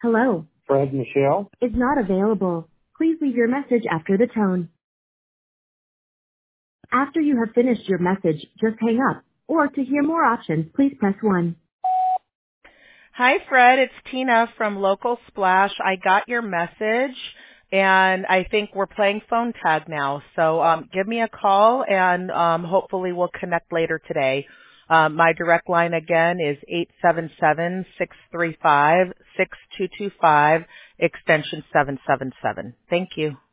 Hello. Fred Michelle Is not available. Please leave your message after the tone. After you have finished your message, just hang up. Or to hear more options, please press 1. Hi, Fred. It's Tina from Local Splash. I got your message, and I think we're playing phone tag now. So give me a call, and hopefully we'll connect later today. My direct line again is 877-635-6225, extension 777. Thank you.